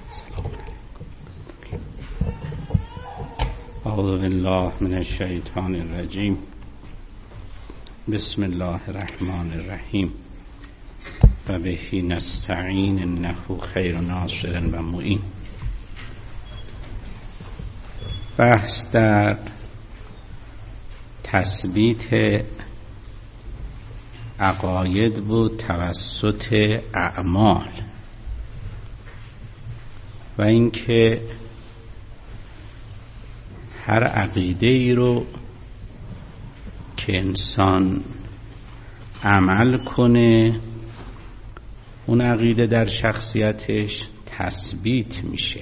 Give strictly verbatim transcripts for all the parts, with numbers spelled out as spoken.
اعوذ بالله من الشیطان الرجیم. بسم الله الرحمن الرحیم. و بهی نستعین انه خیر ناصر و معین. بحث در تثبیت عقاید بود توسط اعمال و اینکه هر عقیده ای رو که انسان عمل کنه اون عقیده در شخصیتش تثبیت میشه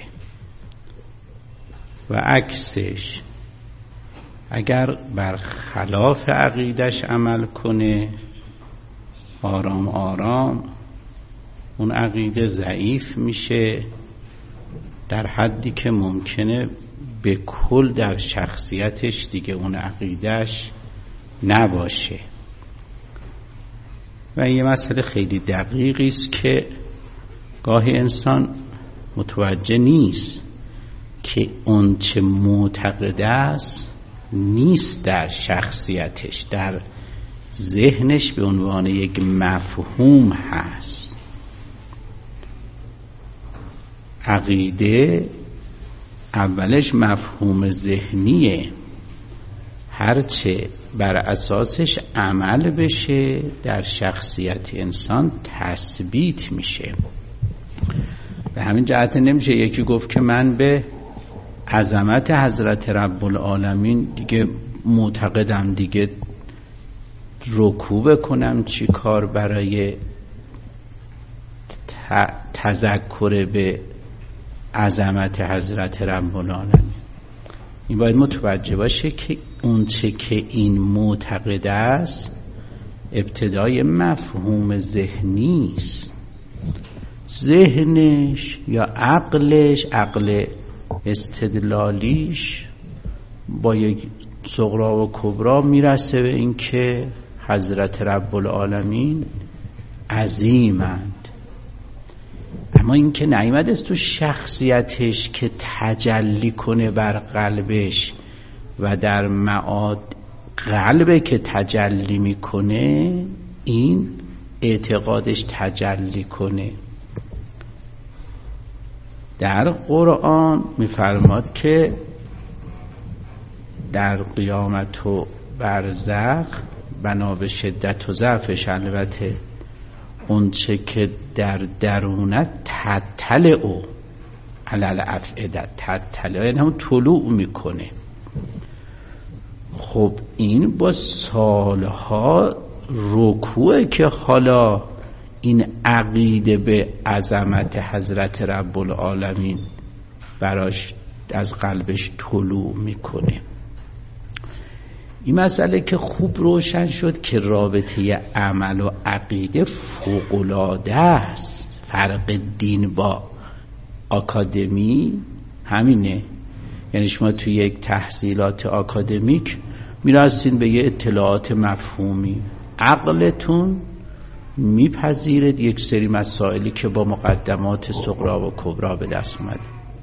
و عکسش اگر بر خلاف عقیدش عمل کنه آرام آرام اون عقیده ضعیف میشه در حدی که ممکنه به کل در شخصیتش دیگه اون عقیدش نباشه. و یه مسئله خیلی دقیقی است که گاهی انسان متوجه نیست که اون چه معتقد است نیست در شخصیتش، در ذهنش به عنوان یک مفهوم هست. عقیده اولش مفهوم ذهنیه، هرچه بر اساسش عمل بشه در شخصیت انسان تثبیت میشه. به همین جهت نمیشه یکی گفت که من به عظمت حضرت رب العالمین دیگه معتقدم، دیگه رکوع بکنم چی کار برای تذکر به عظمت حضرت رب العالمین. این باید متوجه باشه که اون چه که این معتقد است ابتدای مفهوم ذهنی است. ذهنش یا عقلش، عقل استدلالیش با یک صغرا و کبرا میرسه به این که حضرت رب العالمین عظیمند. اما این که نیامده است تو شخصیتش که تجلی کنه بر قلبش و در معاد قلبه که تجلی میکنه این اعتقادش تجلی کنه. در قرآن میفرماد که در قیامت و برزخ بنا به شدت و ضعفش، البته اون چه که در درون است تطلع او علل افعده، تطلع یعنی همون طلوع میکنه. خب این با سالها رکوعه که حالا این عقیده به عظمت حضرت رب العالمین براش از قلبش طلوع میکنه. این مسئله که خوب روشن شد که رابطه عمل و عقیده فوق‌العاده است. فرق دین با آکادمی همینه. یعنی شما توی یک تحصیلات آکادمیک میرسین به یه اطلاعات مفهومی، عقلتون میپذیرد یک سری مسائلی که با مقدمات صغرا و کبرا به دست اومده.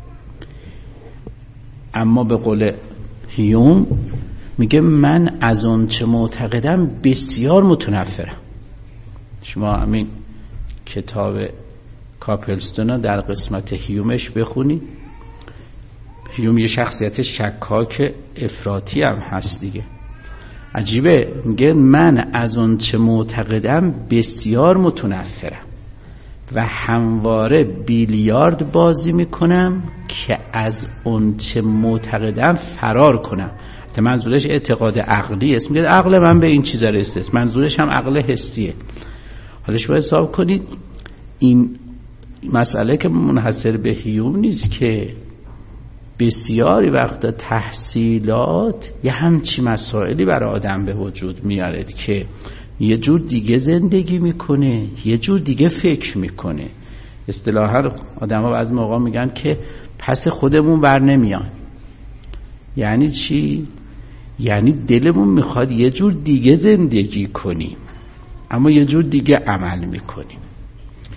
اما به قول هیوم میگه من از اون چه معتقدم بسیار متنفرم. شما همین کتاب کاپلستون در قسمت هیومش بخونید. هیوم یه شخصیت شکاک افراطی هم هست دیگه. عجیبه، میگه من از اون چه معتقدم بسیار متنفرم و همواره بیلیارد بازی میکنم که از اون چه معتقدم فرار کنم. منظورش اعتقاد عقلی است. میگه عقل من به این چیزا رسیده. منظورش هم عقل حسیه. حالا شما حساب کنید این مسئله که منحصر به هیوم نیست که بسیاری وقتا تحصیلات یه همچی مسائلی برای آدم به وجود میارد که یه جور دیگه زندگی میکنه، یه جور دیگه فکر میکنه. اصطلاحا آدم ها بعضی موقع میگن که پس خودمون بر نمیان. یعنی چی؟ یعنی دلمون میخواد یه جور دیگه زندگی کنیم اما یه جور دیگه عمل میکنیم.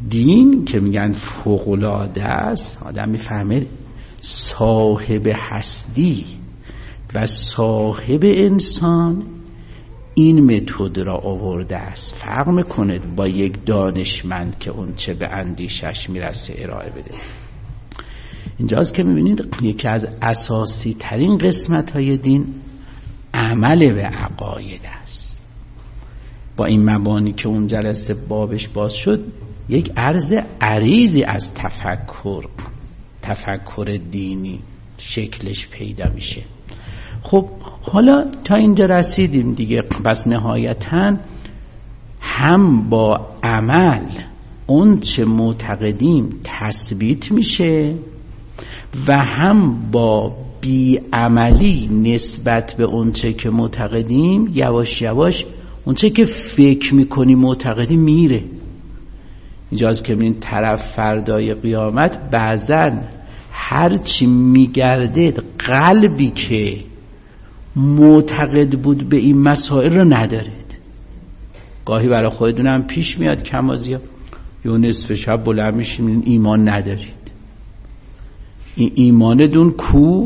دین که میگن فوق‌العاده است، آدم میفهمه صاحب هستی و صاحب انسان این متد را آورده است. فرق میکنه با یک دانشمند که اون چه به اندیشش میرسه ارائه بده. اینجاست که میبینید یکی از اساسی ترین قسمت های دین عمل به عقاید است. با این مبانی که اون جلسه بابش باز شد، یک عرض عریضی از تفکر تفکر دینی شکلش پیدا میشه. خب حالا تا اینجا رسیدیم دیگه. پس نهایتاً هم با عمل اون چه معتقدیم تثبیت میشه و هم با بیعملی نسبت به اون چه که معتقدیم یواش یواش اون چه که فکر میکنی معتقدی میره. اینجاست که این طرف فردای قیامت بعضاً هرچی میگردد قلبی که معتقد بود به این مسائل رو ندارید. گاهی برای خودتونم پیش میاد کمازیا یا نصف شب بلند میشیم ایمان ندارید. این ایمانتون کو؟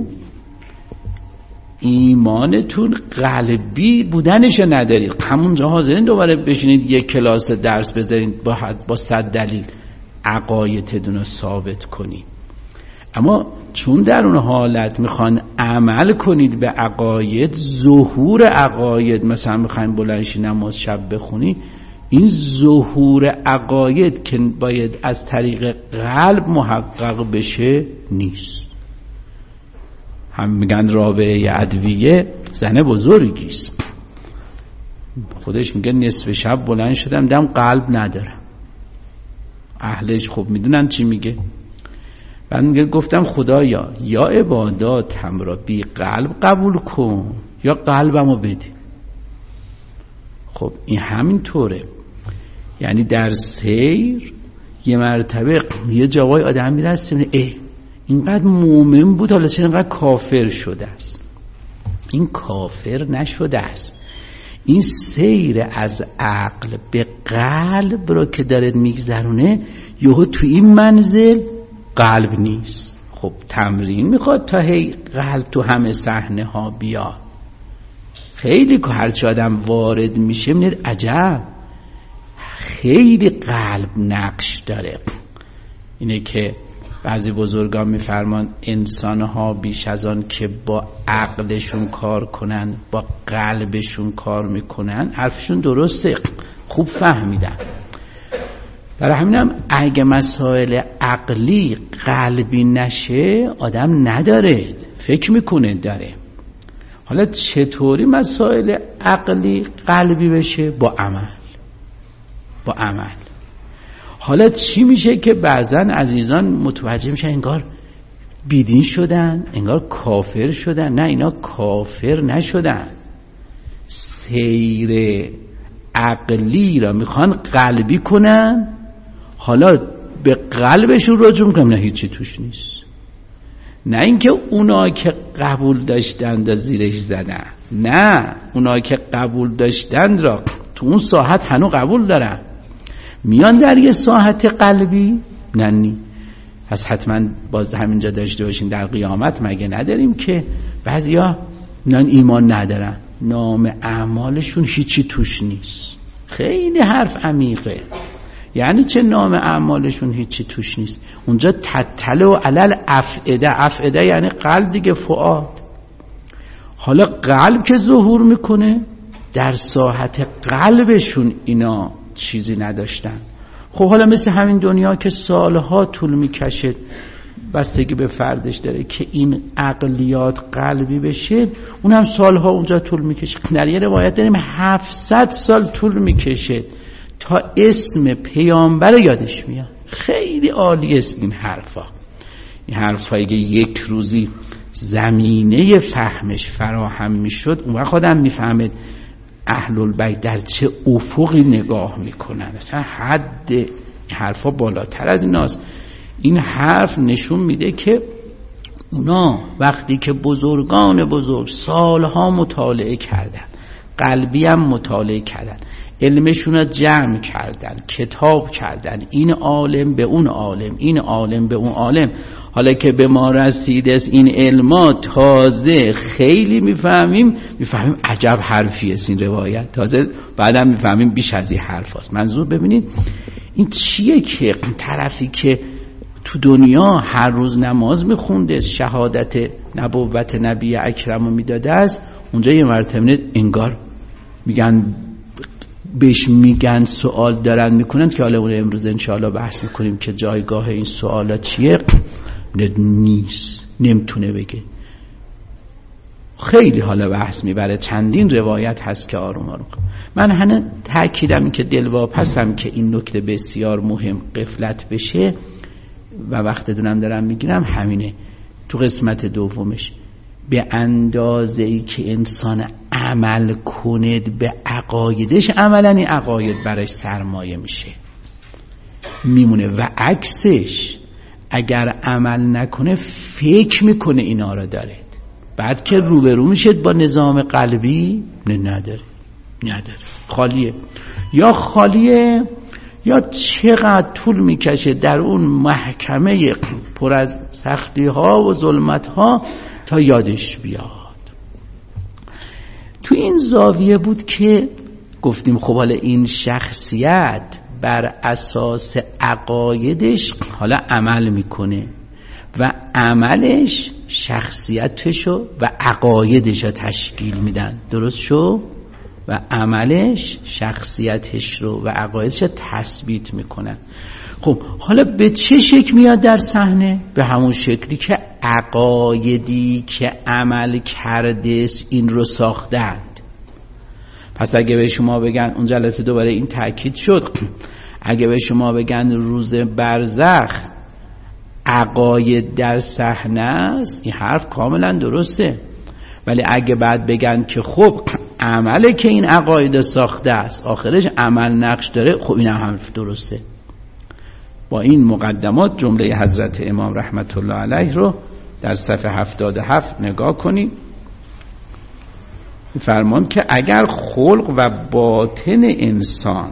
ایمانتون قلبی بودنش ندارید. همونجا حاضرین دوباره بشینید یک کلاس درس بذارید با با صد دلیل عقایدتون رو ثابت کنید. اما چون در اون حالت میخوان عمل کنید به عقاید، ظهور عقاید، مثلا میخواین بلندشی نماز شب بخونی، این ظهور عقاید که باید از طریق قلب محقق بشه نیست. هم میگن رابعه ادویه زن بزرگیست، خودش میگه نصف شب بلند شدم دم قلب ندارم. اهلش خب میدونن چی میگه. بعد میگه گفتم خدایا یا عباداتم را بی قلب قبول کن یا قلبمو بده. خب این همین طوره. یعنی در سیر یه مرتبه یه جوای آدم میرسه اه اینقدر مومن بود حالا چرا اینقدر کافر شده است؟ این کافر نشده است، این سیر از عقل به قلب رو که داره میگذرونه یهو تو این منزل قلب نیست. خب تمرین میخواد تا هی قلب تو همه صحنه ها بیاد. خیلی که هرچی آدم وارد میشه میاد عجب خیلی قلب نقش داره. اینه که بعضی بزرگان میفرمان انسانها بیش از آن که با عقلشون کار کنن با قلبشون کار میکنن. حرفشون درسته، خوب فهمیدن. برای همینم اگه مسائل عقلی قلبی نشه آدم نداره، فکر میکنه داره. حالا چطوری مسائل عقلی قلبی بشه؟ با عمل. با عمل. حالا چی میشه که بعضا عزیزان متوجه میشن انگار بیدین شدن، انگار کافر شدن. نه، اینا کافر نشدن، سیر عقلی را میخوان قلبی کنن. حالا به قلبشون رجوع میکنن، نه هیچی توش نیست. نه اینکه اونا که قبول داشتند زیرش زدن، نه، اونا که قبول داشتند را تو اون ساحت هنو قبول دارن، میان در یه ساحت قلبی نه نی. پس حتما باز همینجا داشته باشین در قیامت مگه نداریم که بعضیا نان ایمان ندارن، نام اعمالشون هیچی توش نیست. خیلی حرف عمیقه. یعنی چه نام اعمالشون هیچی توش نیست؟ اونجا تتلو علل افعده. افعده یعنی قلب دیگه، فؤاد. حالا قلب که ظهور میکنه در ساحت قلبشون اینا چیزی نداشتن. خب حالا مثل همین دنیا که سالها طول میکشه، بستگی به فردش داره که این عقلیات قلبی بشه، اون هم سالها اونجا طول میکشه. در یه روایت داریم هفتصد سال طول میکشه تا اسم پیامبر یادش میاد. خیلی عالی است این حرفا. این حرفایی که یک روزی زمینه فهمش فراهم میشد، اون وقت خودم میفهمید اهل البیت در چه افقی نگاه میکنن. اصلا حد حرفا بالاتر از ایناست. این حرف نشون میده که اونا وقتی که بزرگان بزرگ سالها مطالعه کردن، قلبی هم مطالعه کردن، علمشون رو جمع کردن، کتاب کردن، این عالم به اون عالم، این عالم به اون عالم. حالا که به ما رسیده است این علما، تازه خیلی میفهمیم میفهمیم عجب حرفی است این روایت، تازه بعدم میفهمیم بیش از این حرف هست. منظور ببینید این چیه که طرفی که تو دنیا هر روز نماز میخونده، شهادت نبوت نبی اکرم رو میداده است، اونجا یه مرتبه انگار میگن بهش میگن سوال دارن میکنن که حالا اون امروز انشاءالله بحث میکنیم که جایگاه این سوالا چیه، نیست، نمیتونه بگه. خیلی حالا بحث میبره، چندین روایت هست که آروم آروم. من هنه تأکیدم این که دلواپسم که این نکته بسیار مهم غفلت بشه و وقت دونم دارم میگیرم همینه. تو قسمت دومش به اندازه ای که انسان عمل کند به عقایدش، عملا این عقاید برای سرمایه میشه میمونه، و عکسش اگر عمل نکنه فکر میکنه اینا را داره، بعد که روبرو میشد با نظام قلبی نه نداره نداره خالیه. یا خالیه یا چقدر طول میکشه در اون محکمه پر از سختی ها و ظلمت ها تا یادش بیاد. تو این زاویه بود که گفتیم خب حالا این شخصیت بر اساس عقایدش حالا عمل میکنه و عملش شخصیتشو و عقایدشو تشکیل میدن، درست شو؟ و عملش شخصیتش رو و عقایدش رو تثبیت میکنن. خب حالا به چه شکل میاد در صحنه؟ به همون شکلی که عقایدی که عمل کرده این رو ساختند. پس اگه به شما بگن، اون جلسه دوباره این تأکید شد، اگه به شما بگن روز برزخ عقاید در صحنه است، این حرف کاملا درسته. ولی اگه بعد بگن که خب عمله که این عقاید ساخته است آخرش عمل نقش داره، خب این هم درسته. با این مقدمات جمله حضرت امام رحمت الله علیه رو در صفحه هفتاد و هفت نگاه کنید. فرمان که اگر خلق و باطن انسان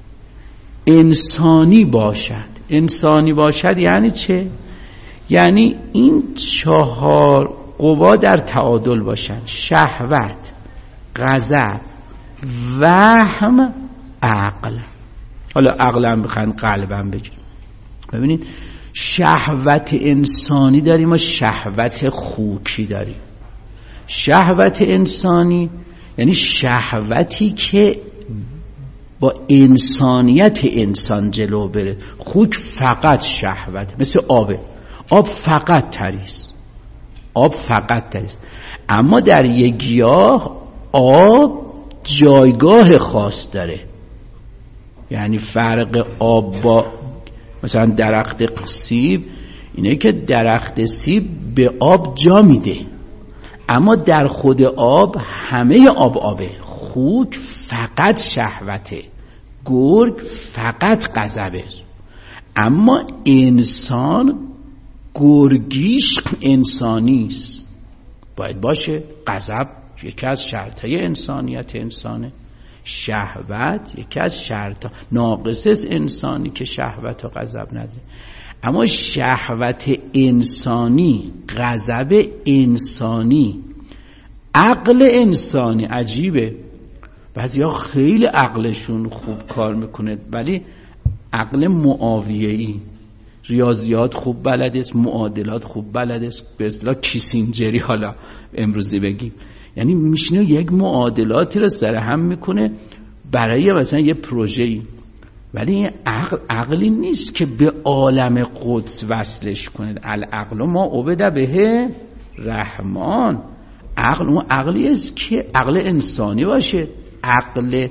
انسانی باشد، انسانی باشد یعنی چه؟ یعنی این چهار قوا در تعادل باشن: شهوت، غضب، وهم، عقل. حالا عقلم بخواین قلبم بگیم. ببینید شهوت انسانی داریم و شهوت خوکی داریم. شهوت انسانی یعنی شهوتی که با انسانیت انسان جلو بره. خوک فقط شهوت، مثل آبه، آب فقط تریست، آب فقط تریست. اما در یک گیاه آب جایگاه خاص داره. یعنی فرق آب با مثلا درخت سیب اینه که درخت سیب به آب جا میده، اما در خود آب همه آب آبه. خوک فقط شهوته، گرگ فقط غضبه. اما انسان گرگیش انسانیست، باید باشه. غضب یکی از شرطهای انسانیت انسانه، شهوت یکی از شرط ناقص انسانی که شهوت و غضب نداره. اما شهوت انسانی، غضب انسانی، عقل انسانی عجیبه. بعضیا خیلی عقلشون خوب کار میکنه ولی عقل معاویه‌ای، ریاضیات خوب بلد است، معادلات خوب بلد است، به اصطلاح کیسینجری حالا امروزی بگیم. یعنی میشینه یک معادلاتی رو سر هم میکنه برای مثلا یه پروژه‌ای، ولی این عقل عقلی نیست که به عالم قدس وصلش کنه. العقل ما عبد به رحمان. عقل اون عقلی است که عقل انسانی باشه. عقل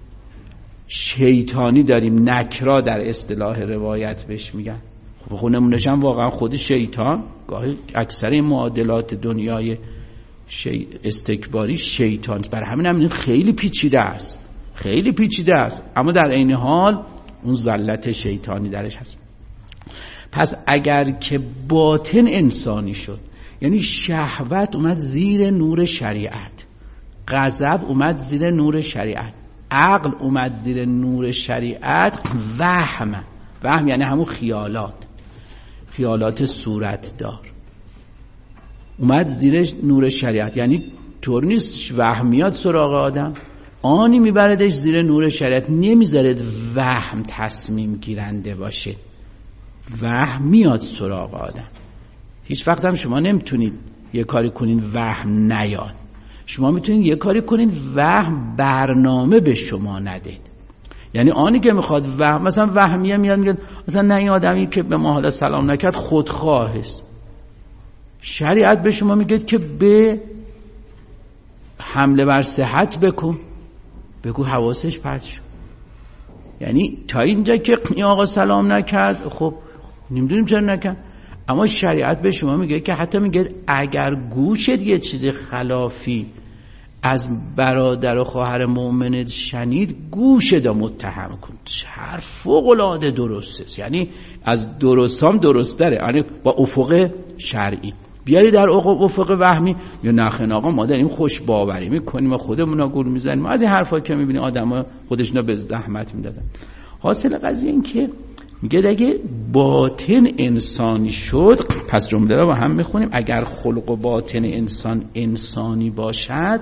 شیطانی داریم، نکرا در اصطلاح روایت بهش میگن. خب خونمونش هم واقعا خود شیطان، گاهی اکثر این معادلات دنیای شی... استکباری شیطان، برای همین هم خیلی پیچیده است، خیلی پیچیده است، اما در عین حال اون ذلت شیطانی درش هست. پس اگر که باطن انسانی شد، یعنی شهوت اومد زیر نور شریعت، غضب اومد زیر نور شریعت، عقل اومد زیر نور شریعت، وهم وهم یعنی همون خیالات خیالات صورت دار اومد زیر نور شریعت. یعنی طور نیست وهم میاد سراغ آدم، آنی میبردش زیر نور شریعت، نمیذارد وهم تصمیم گیرنده باشه. وهم میاد سراغ آدم. هیچ وقت هم شما نمیتونید یه کاری کنین وهم نیاد. شما میتونید یه کاری کنین وهم برنامه به شما ندید. یعنی آنی که میخواد وهم، مثلا وهمیه میاد میگه مثلا نه این آدمی که به ما حالا سلام نکرد خودخواه است. شریعت به شما میگه که به حمله بر صحت بکن، بگو حواسش پرت شد. یعنی تا اینجا که این آقا سلام نکرد، خب نمیدونیم چرا نکرد، اما شریعت به شما میگه که حتی میگه اگر گوشت یه چیز خلافی از برادر و خواهر مؤمنت شنید، گوشت رو متهم کن. حرف فوق العاده درسته، یعنی از درستام درستره، یعنی با افق شرعی. بیاری در افق وهمی یا نخن آقا ما داریم خوش باوری میکنیم و خودمون گول میزنیم، از این حرفا که میبینی آدما خودشون به زحمت میندازن. حاصل قضیه این که میگه اگه باطن انسانی شد، پس جمله رو با هم میخونیم، اگر خلق و باطن انسان انسانی باشد،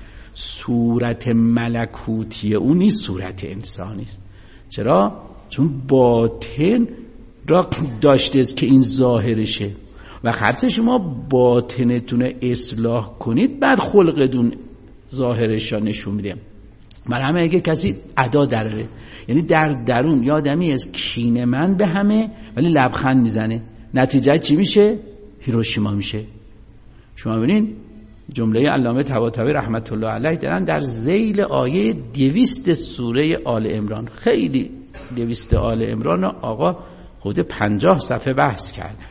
صورت ملکوتی اون نیست، صورت انسانی است. چرا؟ چون باطن را داشته که این ظاهرشه و خرچه شما باطنتون اصلاح کنید، بعد خلقتون ظاهرش را نشون میده. برای همه اگه کسی ادا داره، یعنی در درون یه آدمی از کینه من به همه ولی لبخند میزنه، نتیجه چی میشه؟ هیروشیما میشه. شما ببینین جمله علامه طباطبایی رحمت الله علیه دارن در ذیل آیه دویست سوره آل عمران، خیلی دویست آل عمران آقا خود پنجاه صفحه بحث کردن.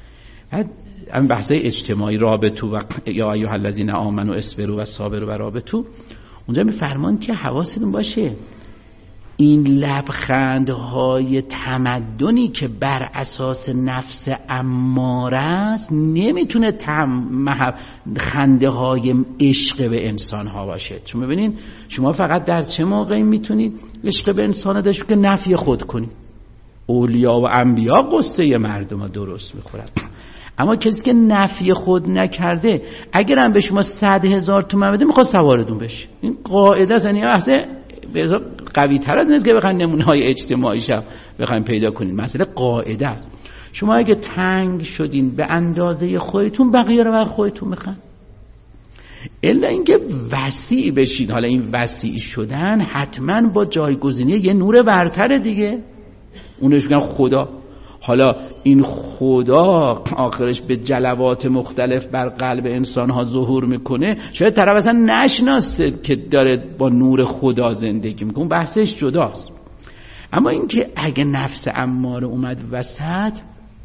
این بحثای اجتماعی، رابطو و یا ایها الذین آمنوا اصبروا و صابروا و رابطو، اونجا میفرمان که حواستون باشه این لبخندهای تمدنی که بر اساس نفس اماره است نمیتونه تم خنده های عشق به انسان ها باشه. چون ببینین شما فقط در چه موقعی میتونید عشق به انسان ها داشت که نفی خود کنید. اولیا و انبیا قصه مردم ها درست میخورد، اما کسی که نفی خود نکرده اگر هم به شما صد هزار تومن بده میخواد سوارتون بشه. این قاعده است، یعنی اصلا قوی تر از نیست که بخواین نمونه های اجتماعی شب بخواین پیدا کنین. مسئله قاعده است. شما اگه تنگ شدین به اندازه خودتون، بقیه رو بر خودتون میخوان، الا اینکه وسیع بشید. حالا این وسیع شدن حتما با جایگزینی یه نور برتر دیگه، اونش میگن خدا. حالا این خدا آخرش به جلوات مختلف بر قلب انسان ها ظهور میکنه، شاید طرف اصلا نشناسه که داره با نور خدا زندگی میکنه، بحثش جداست. اما اینکه اگه نفس اماره اومد وسط،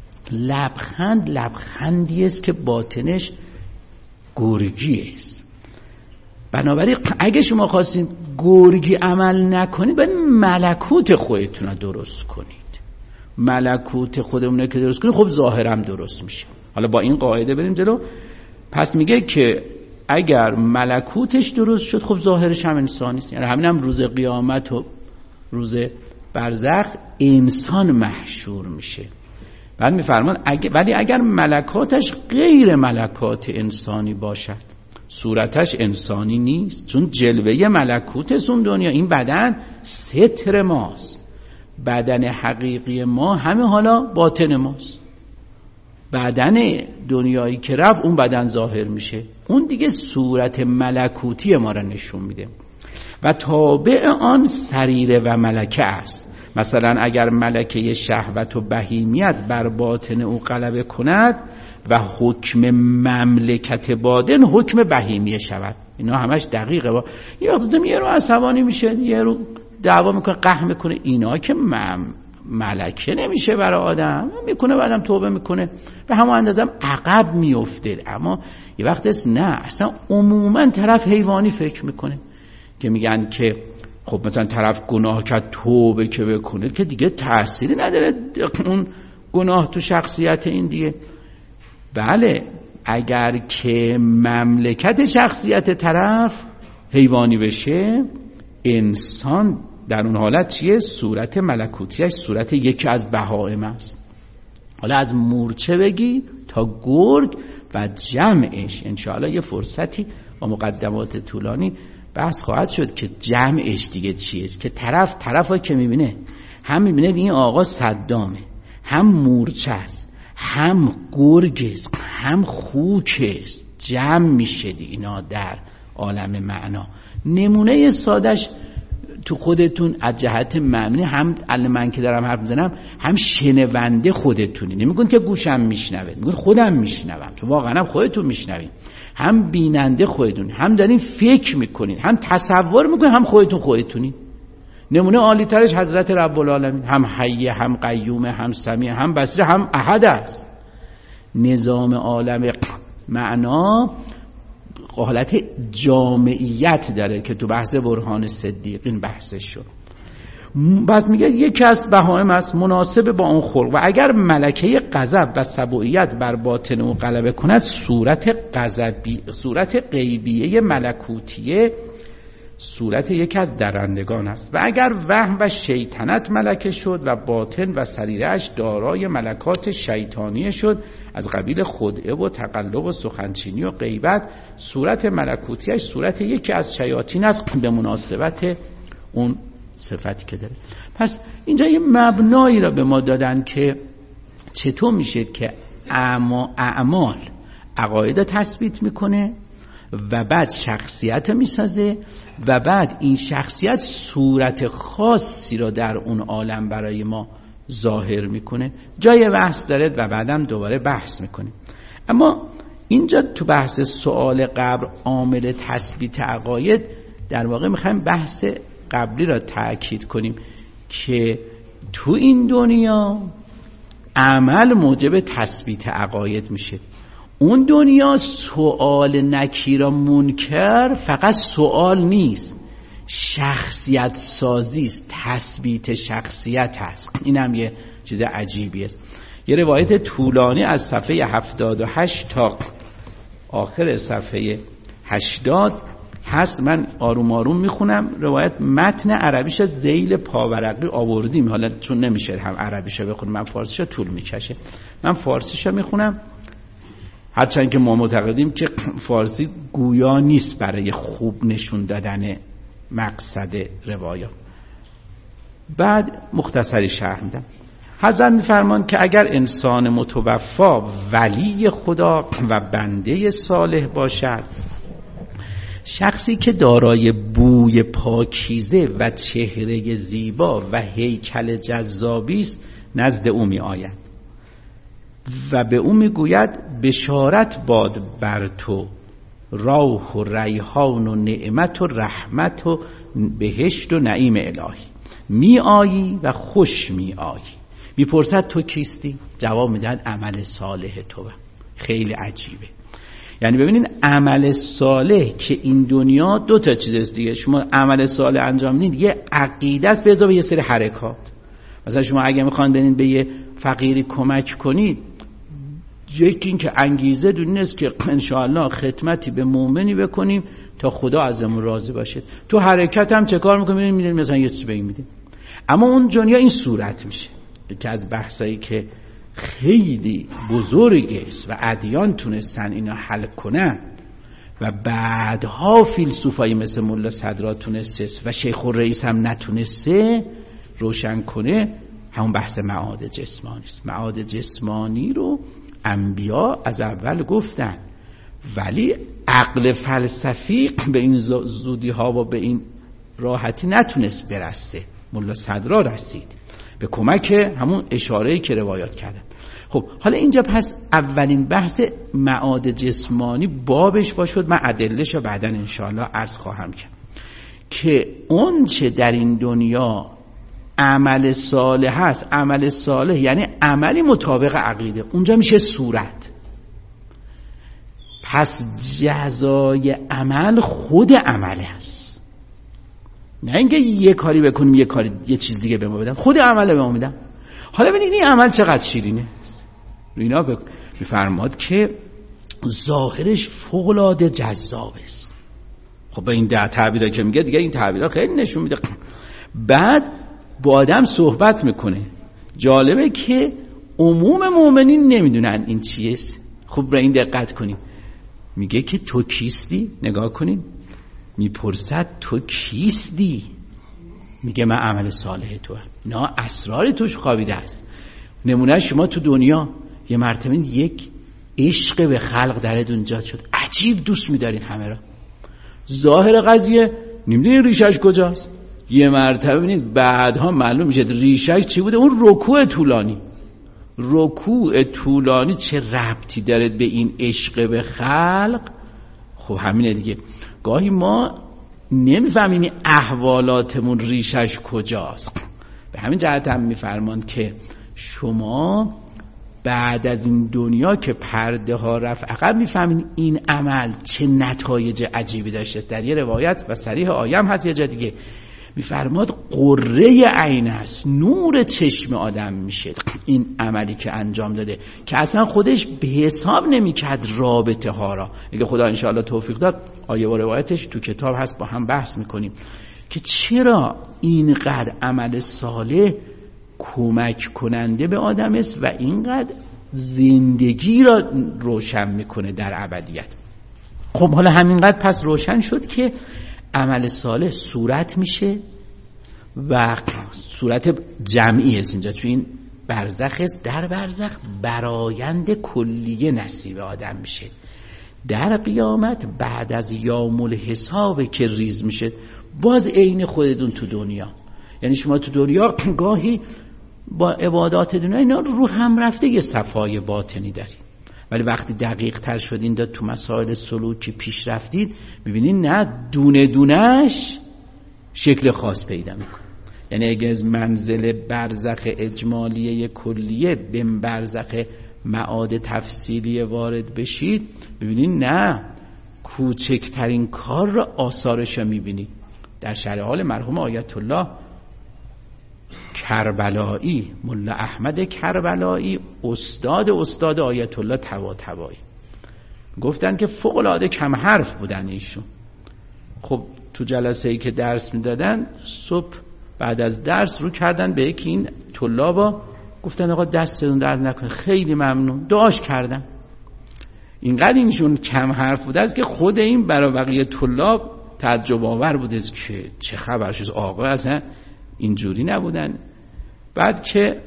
لبخند لبخندی است که باطنش گرگی است. بنابراین اگه شما خواستین گرگی عمل نکنید، باید ملکوت خودتون رو درست کنید. ملکوت خودمونه که درست کنید، خب ظاهرم درست میشه. حالا با این قاعده بریم جلو. پس میگه که اگر ملکوتش درست شد، خب ظاهرش هم انسانی است. یعنی همین هم روز قیامت و روز برزخ انسان محشور میشه. بعد میفرمان اگر ولی اگر ملکاتش غیر ملکات انسانی باشد، صورتش انسانی نیست، چون جلوه ملکوت اون دنیا، این بدن ستر ماست، بدن حقیقی ما همه حالا باطن ماست. بدن دنیایی که رفت اون بدن ظاهر میشه، اون دیگه صورت ملکوتی ما را نشون میده و تابع آن سریره و ملکه است. مثلا اگر ملکه شهوت و بهیمیت بر باطن او غلبه کند و حکم مملکت باطن حکم بهیمیه شود. اینا همش دقیقه. با یه وقت یه رو عصبانی میشه، یه رو دعوا میکنه، قهر میکنه، اینا که مم... ملکه نمیشه برای آدم. میکنه بعدم توبه میکنه، به همون اندازه هم عقب میفته. اما یه وقت است نه، اصلا عموما طرف حیوانی فکر میکنه که میگن که خب مثلا طرف گناه کرد توبه که بکنه که دیگه تأثیری نداره اون گناه تو شخصیت این دیگه. بله اگر که مملکت شخصیت طرف حیوانی بشه، انسان در اون حالت چیه؟ صورت ملکوتیش صورت یکی از بهائم است. حالا از مورچه بگی تا گرگ و جمعش انشاءالله یه فرصتی با مقدمات طولانی بحث خواهد شد که جمعش دیگه چیه، که طرف طرف ها که میبینه هم میبینه این آقا صدامه، هم مورچه است، هم گرگ است، هم خوک است، جمع میشه اینا در عالم معنا. نمونه سادش تو خودتون از جهت معنی هم من که دارم حرف میزنم هم شنونده خودتونی، نمیگن که گوشم میشنوه، میگن خودم میشنوم، تو واقعا هم خودتون میشنوین، هم بیننده خودتون، هم دارین فکر میکنین، هم تصور میکنین، هم خودتون خودتونی. نمونه عالی ترش حضرت رب العالمین، هم حی، هم قیوم، هم سمیع، هم بصیر، هم احد است. نظام عالم معنا حالت جامعیت داره که تو بحث برهان صدیقین بحثش شد. بس میگه یکی از بهائم است مناسب با اون خلق، و اگر ملکه غضب و سبوعیت بر باطن او غلبه کند صورت غضبی، صورت غیبیه ملکوتیه صورت یکی از درندگان است. و اگر وهم و شیطنت ملکه شد و باطن و سریرش دارای ملکات شیطانیه شد از قبیل خدعه و تقلب و سخنچینی و غیبت صورت ملکوتیش صورت یکی از شیاطین است به مناسبت اون صفتی که داره. پس اینجا یه مبنایی را به ما دادن که چطور میشه که اعمال عقاید تثبیت میکنه و بعد شخصیت میسازه و بعد این شخصیت صورت خاصی را در اون عالم برای ما ظاهر میکنه. جای بحث داره و بعدم دوباره بحث میکنه. اما اینجا تو بحث سوال قبل عامل تثبیت عقاید در واقع میخوایم بحث قبلی را تأکید کنیم که تو این دنیا عمل موجب تثبیت عقاید میشه. اون دنیا سوال نکیر و منکر فقط سوال نیست، شخصیت سازی است، تثبیت شخصیت هست. این هم یه چیز عجیبی است. یه روایت طولانی از صفحه هفتاد و هشت تا آخر صفحه هشتاد هست، من آروم آروم میخونم. روایت متن عربیش ذیل پاورقی آوردیم، حالا چون نمیشه هم عربیشو بخونم، من فارسیشو طول میکشه، من فارسیشو میخونم، هرچند که ما معتقدیم که فارسی گویا نیست برای خوب نشون دادن مقصد روایات. بعد مختصری شرح میدم. حضرت میفرمان که اگر انسان متوفا ولی خدا و بنده صالح باشد، شخصی که دارای بوی پاکیزه و چهره زیبا و هیکل جذابی است نزد او می آید و به او می گوید بشارت باد بر تو، روح و ریحان و نعمت و رحمت و بهشت و نعیم الهی. می آیی و خوش می آیی. می پرسد تو کیستی؟ جواب می دهد عمل صالح تو. خیلی عجیبه. یعنی ببینین عمل صالح که این دنیا دو تا چیز است دیگه. شما عمل صالح انجام میدین، یه عقیده است به اضافه یه سری حرکات. مثلا شما اگه میخوان برین به یه فقیری کمک کنید، یکی این که انگیزه دونین است که انشاءالله خدمتی به مؤمنی بکنیم تا خدا ازمون راضی باشه. تو حرکت هم چه کار میکنیم؟ میدین مثلا یه چیزی بگیم میدین. اما اون دنیا این صورت میشه که از بحثایی که خیلی بزرگ است و ادیان تونستن اینا حل کنن و بعدها فیلسوفایی مثل ملا صدرا تونسته و شیخ الرئیس هم نتونسته روشن کنه، همون بحث معاد جسمانی است. معاد جسمانی رو انبیا از اول گفتن، ولی عقل فلسفی به این زودی ها و به این راحتی نتونست برسه. ملا صدرا رسید به کمک همون اشاره‌ای که روایات کردن. خب حالا اینجا پس اولین بحث معاد جسمانی بابش باشد، من ادله‌اش رو بعداً انشاءالله عرض خواهم کرد که اون چه در این دنیا عمل صالح هست، عمل صالح یعنی عملی مطابق عقیده، اونجا میشه صورت. پس جزای عمل خود عمل است، نه اینکه یه کاری بکنیم یه کاری یه چیز دیگه به ما بدن، خود عمل به ما میدن. حالا ببینید این عمل چقدر شیرینه. اینا میفرماد که ظاهرش فوق‌العاده جذاب است. خب به این ده تعبیرها که میگه دیگه این تعبیرها خیلی نشون میده. بعد با آدم صحبت میکنه. جالبه که عموم مؤمنین نمیدونن این چیست. خب به این دقت کنیم. میگه که تو کیستی؟ نگاه کنین. میپرسد تو کیستی؟ میگه من عمل صالح تو هم. نه اسرار توش خوابیده است. نمونه شما تو دنیا یه مرتبه یک عشق به خلق درت اونجا شد، عجیب دوست می‌دارین همه را. ظاهر قضیه نمیدونین ریشش کجاست. یه مرتبه ببینید بعدها معلوم میشه ریشش چی بوده. اون رکوع طولانی. رکوع طولانی چه ربطی داره به این عشق به خلق؟ خب همینه دیگه. گاهی ما نمیفهمیم این احوالاتمون ریشش کجاست. به همین جهت هم میفرمان که شما بعد از این دنیا که پرده ها رفت عقب میفهمین این عمل چه نتایج عجیبی داشته است. در یه روایت و صریح آیم هست یه جا دیگه میفرماد قره عین است، نور چشم آدم میشه این عملی که انجام داده که اصلا خودش به حساب نمیکرد رابطه ها را. اگه خدا انشاءالله توفیق داد آیه و روایتش تو کتاب هست با هم بحث میکنیم که چرا اینقدر عمل صالح کمک کننده به آدم است و اینقدر زندگی را روشن میکنه در ابدیت. خب حالا همینقدر پس روشن شد که عمل صالح صورت میشه و صورت جمعی است اینجا چون این برزخ است. در برزخ برآیند کلیه نصیب آدم میشه. در قیامت بعد از یوم الحساب که ریز میشه باز عین خودتون تو دنیا. یعنی شما تو دنیا گاهی با عبادات دنیا اینا رو هم رفته یه صفای باطنی دارید، ولی وقتی دقیق تر شدین داد تو مسائل سلوکی پیش رفتید ببینید نه دونه دونش شکل خاص پیدا میکنه. یعنی اگه از منزل برزخ اجمالیه کلیه به برزخ معاد تفصیلی وارد بشید ببینید نه کوچکترین کار را آثارش را میبینید. در شرح حال مرحوم آیت الله کربلایی، ملا احمد کربلایی، استاد استاد آیت الله طباطبایی، گفتن که فوق العاده کم حرف بودن ایشون. خب تو جلسه ای که درس میدادن صبح بعد از درس رو کردن به یکی این طلابا گفتن آقا دستتون درد نکنه خیلی ممنون، دعاش کردن. اینقدر اینشون کم حرف بوده است که خود این برای بقیه طلاب تعجب آور بوده که چه خبر شد، آقا اصلا اینجوری نبودن. بعد که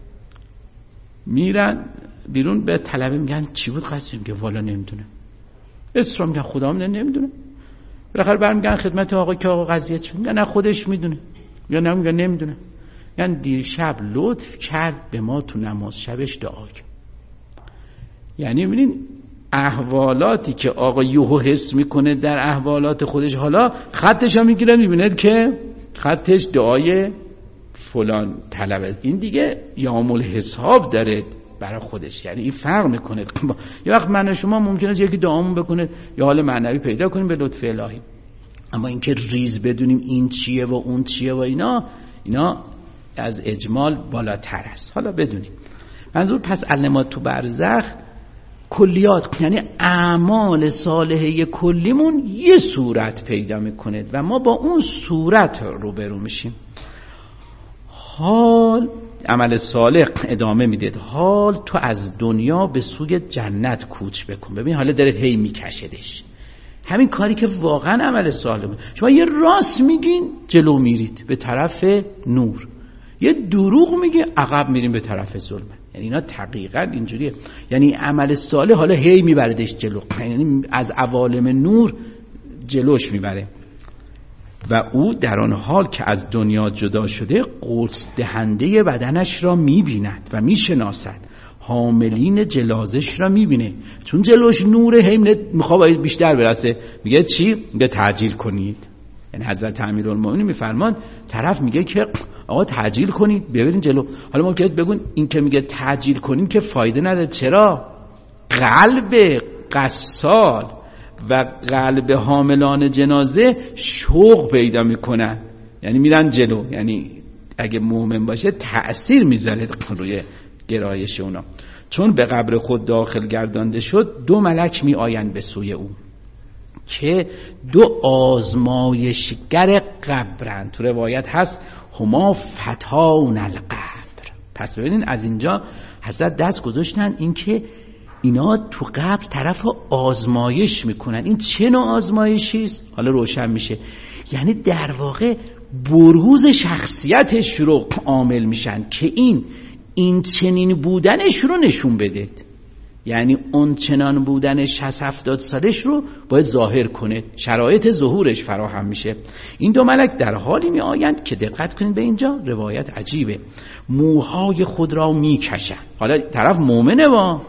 میرن بیرون به طلبه میگن چی بود قضیه؟ میگه والا نمیدونه. اصرار میگن خدا میدونه نمیدونه. بالاخره برمیگردن خدمت آقا که آقا قضیه چی؟ میگن نه خودش میدونه. یا نه میگن نمیدونه. یعنی دیر شب لطف کرد به ما تو نماز شبش دعا کرد. یعنی ببینین احوالاتی که آقا یهو حس میکنه در احوالات خودش، حالا خطش هم میگیره میبیند که خطش دعای فلان طلب است. این دیگه یوم الحساب داره برای خودش. یعنی این فرق میکنه. یه وقت من و شما ممکنه است یکی دعامون بکنه یا حال معنوی پیدا کنیم به لطف الهی، اما اینکه ریز بدونیم این چیه و اون چیه و اینا اینا از اجمال بالاتر است. حالا بدونیم منظور پس علمات تو برزخ کلیات، یعنی اعمال صالحه کلیمون یه صورت پیدا میکنه و ما با اون صورت روبرو میشیم. حال عمل صالح ادامه میده، حال تو از دنیا به سوی جنت کوچ بکن. ببین حالا داره هی میکشدش، همین کاری که واقعا عمل صالح بود. شما یه راست میگین جلو میرید به طرف نور، یه دروغ میگه عقب میریم به طرف ظلم. یعنی اینا دقیقاً اینجوریه. یعنی عمل صالح حالا هی میبردش جلو، یعنی از عوالم نور جلوش میبره. و او در آن حال که از دنیا جدا شده قدس دهنده بدنش را میبیند و میشناسد، حاملین جلازش را میبینه، چون جلوش نور هی میخواد بیشتر برسه. میگه چی؟ میگه تعجیل کنید. یعنی حضرت امیرالمومنین میفرمان طرف میگه که آقا تعجیل کنید ببرین جلو. حالا ممکنه بگون این که میگه تعجیل کنین که فایده نداره. چرا؟ قلب قسال و قلب حاملان جنازه شوق پیدا میکنن، یعنی میرن جلو. یعنی اگه مؤمن باشه تأثیر میذاره روی گرایش اونا. چون به قبر خود داخل گردانده شد دو ملک می آیند به سوی او. که دو آزمایشگر قبرن. تو روایت هست هما فتان القبر. پس ببینین از اینجا حضرت دست گذاشتن این که اینا تو قبر طرف آزمایش میکنن. این چه نوع آزمایشی است؟ حالا روشن میشه. یعنی در واقع بروز شخصیتش رو عامل میشن که این این چنین بودنش رو نشون بدید. یعنی اون چنان بودن شصت هفتاد سالش رو باید ظاهر کنه، شرایط ظهورش فراهم میشه. این دو ملک در حالی می آیند که دقت کنید به اینجا روایت عجیبه، موهای خود را میکشن. حالا طرف مؤمنه با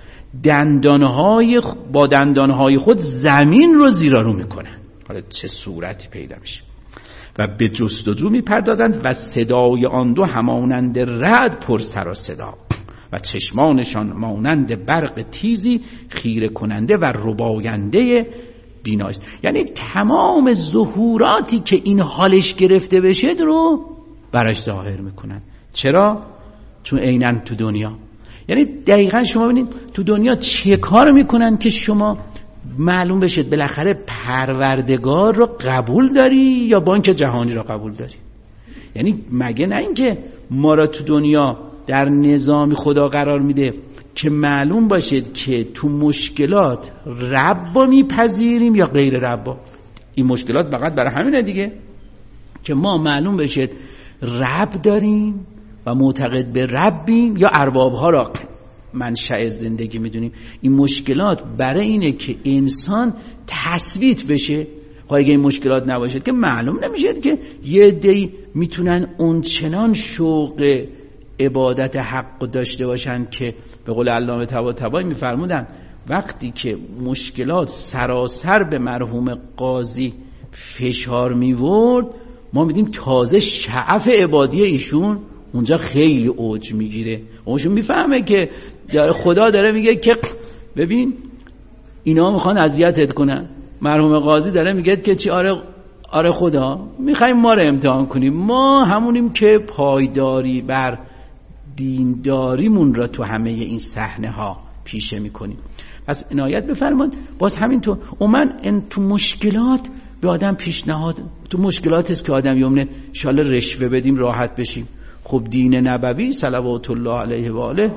دندانهای با دندانهای خود زمین رو زیرا رو میکنن. حالا چه صورتی پیدا میشه؟ و به جستجو میپردازند و صدای آن دو همانند رعد پر سر و صدا و چشمانشان مانند برق تیزی خیره کننده و رباینده بینایست. یعنی تمام ظهوراتی که این حالش گرفته بشه رو براش ظاهر میکنن. چرا؟ چون عیناً تو دنیا، یعنی دقیقاً شما ببینید تو دنیا چه کار میکنن که شما معلوم بشید بالاخره پروردگار رو قبول داری یا بانک جهانی رو قبول داری. یعنی مگه نه اینکه ما را تو دنیا در نظام خدا قرار میده که معلوم باشید که تو مشکلات رب میپذیریم یا غیر رب. این مشکلات فقط برای همینه دیگه که ما معلوم بشید رب داریم و معتقد به ربیم یا اربابها را منشأ زندگی میدونیم. این مشکلات برای اینه که انسان تثبیت بشه. اگه این مشکلات نباشد که معلوم نمیشه که یه عده‌ای میتونن اونچنان شوق عبادت حق داشته باشن که به قول علامه طباطبایی میفرمودن وقتی که مشکلات سراسر به مرحوم قاضی فشار میورد ما میدیم تازه شعف عبادی ایشون اونجا خیلی اوج میگیره. اونشون میفهمه که خدا داره میگه که ببین اینا میخوان اذیتت کنن. مرحوم قاضی داره میگه که چی؟ آره آره خدا میخوایم ما رو امتحان کنیم، ما همونیم که پایداری بر دینداریمون را تو همه این صحنه ها پیشه میکنیم. پس عنایت بفرمایید. باز همینطور اومن ان تو مشکلات به آدم پیشنهاد، تو مشکلات است که آدم یمنه ان شاءالله رشوه بدیم راحت بشیم. خب دین نبوی صلوات الله علیه و آله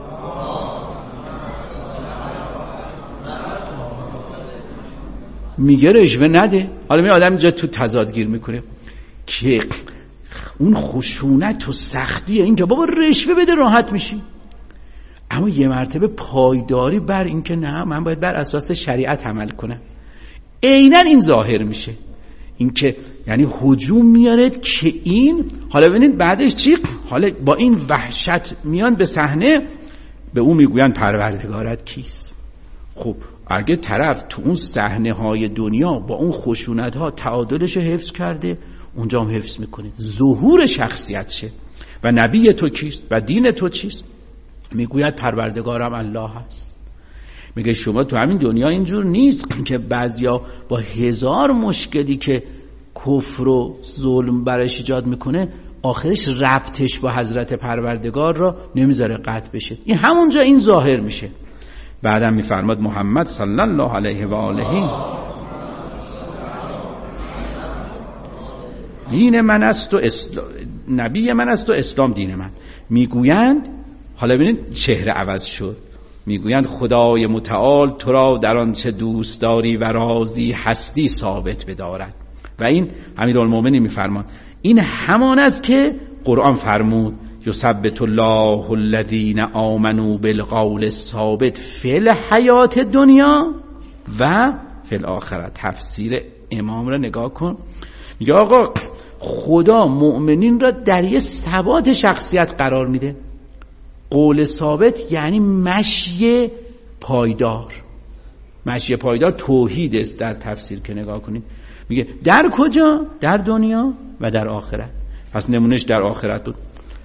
میگه رشوه نده. حالا می آدم اینجا تو تضاد گیر میکنه که اون خشونت و سختی این که بابا رشوه بده راحت میشی، اما یه مرتبه پایداری بر این که نه من باید بر اساس شریعت عمل کنم. عیناً این ظاهر میشه، این که یعنی هجوم میارد که این حالا ببینید بعدش چی؟ حالا با این وحشت میان به صحنه به اون میگوین پروردگارت کیست. خب اگه طرف تو اون صحنه های دنیا با اون خشونت ها تعادلش حفظ کرده اونجا هم حفظ میکنه ظهور شخصیت شه. و نبی تو کیست و دین تو چیست؟ میگوید پروردگارم الله هست. میگه شما تو همین دنیا اینجور نیست که بعضیا با هزار مشکلی که کفر و ظلم برش ایجاد میکنه آخرش ربطش با حضرت پروردگار را نمیذاره قطع بشه. این همونجا این ظاهر میشه. بعدم میفرماد محمد صلی الله علیه و آله دین من است و اسلام، نبی من است و اسلام دین من. میگویند حالا ببینید چهره عوض شد، میگویند خدای متعال تو را در آنچه دوست داری و راضی هستی ثابت بدارد. و این امیرالمومنین میفرمان این همان است که قرآن فرمود یثبت الله الذین آمنوا بالقول الثابت فی الحیات دنیا و فی الاخره. تفسیر امام را نگاه کن، میگه آقا خدا مؤمنین را در یه ثبات شخصیت قرار میده. قول ثابت یعنی مشی پایدار. مشی پایدار توحید است در تفسیر که نگاه کنید. میگه در کجا؟ در دنیا و در آخرت. پس نمونش در آخرت بود.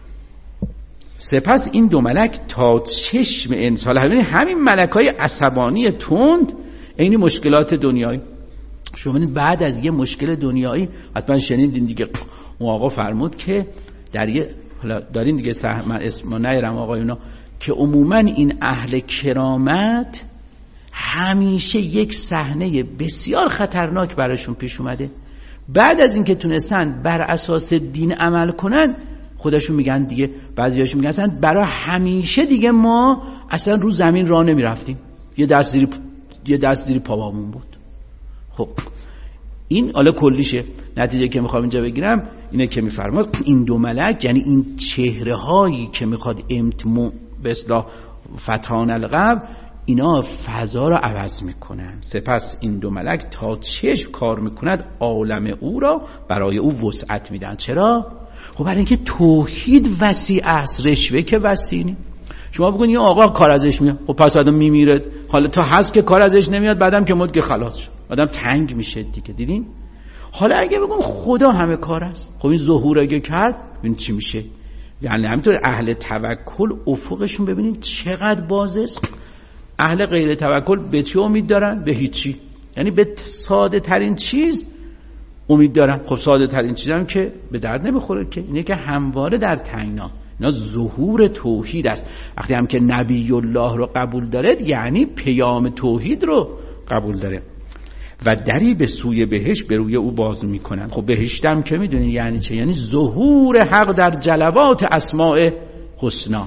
سپس این دو ملک تا چشم انسان، همین ملکای عصبانی تند این مشکلات دنیایی. شما بعد از یه مشکل دنیایی حتما شنیدین دیگه اون آقا فرمود که در یه حالا دارین دیگه سه من اسم نیرم آقایونا که عموما این اهل کرامت همیشه یک صحنه بسیار خطرناک براشون پیش اومده. بعد از اینکه تونستن بر اساس دین عمل کنن، خودشون میگن دیگه، بعضیاشون میگن اصلا برای همیشه دیگه ما اصلا رو زمین راه نمیرفتیم، یه دست زیر یه دست زیر پاهامون بود. خب این حالا کلیشه. نتیجه که میخوام اینجا بگیرم اینه که میفرماد این دو ملک، یعنی این چهره هایی که میخواد امتمو به اصطلاح فتحان القلب، اینا فضا رو عوض میکنن. سپس این دو ملک تا چشم کار میکند عالم او را برای او وسعت میدن. چرا؟ خب برای اینکه توحید وسیع است، رشوه که وسیع نی. شما بگین یه آقا کار ازش میاد، خب پس آدم میمیره. حالا تا هست که کار ازش نمیاد، بعدم که مد که خلاص شد، آدم تنگ میشه دیگه. دیدین؟ حالا اگه بگم خدا همه کار است، خب این ظهور اگه کرد این چی میشه؟ یعنی همینطور اهل توکل افقشون ببینید چقدر بازه. اهل غیر توکل به چی امید دارن؟ به هیچی. یعنی به ساده ترین چیز امید دارن. خب ساده ترین چیز هم که به درد نمیخوره که اینه که همواره در تنگنا. اینا ظهور توحید است. وقتی هم که نبی الله رو قبول داره، یعنی پیام توحید رو قبول داره. و دری به سوی بهشت به روی او باز میکنن. خب بهشت هم که میدونی یعنی چه؟ یعنی ظهور حق در جلوات اسماء حسنا.